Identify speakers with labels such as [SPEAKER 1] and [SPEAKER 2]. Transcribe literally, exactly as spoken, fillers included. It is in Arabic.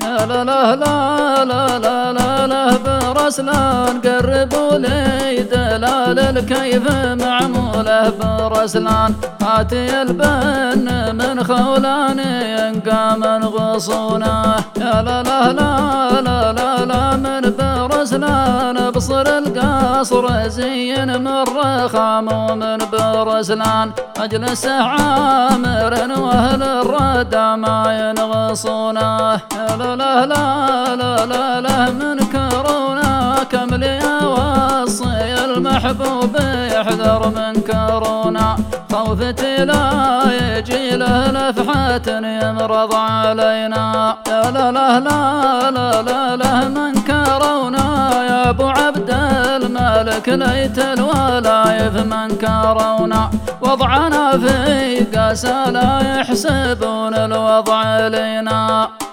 [SPEAKER 1] لا لا لا لا لا لا لا برسلان قربوا لي دلال الكيف معموله برسلان آتي البن من خولاني قام غصونه يا لا لا لا لا لا لا من برسلان بصر القصر زين من رخام ومن برسلان مجلسه عامر واهل الردى ما ينغصونه يا لا لا لا لا لا لا من كورونا كم لي وصي المحبوب يحذر من كورونا خوفتي لا يجي له لفحة يمرض علينا يا لا لا لا لا لا لا من كورونا يا ابو عبد الملك ليت الولايف من كورونا وضعنا في قاسى لا يحسبون الوضع لنا.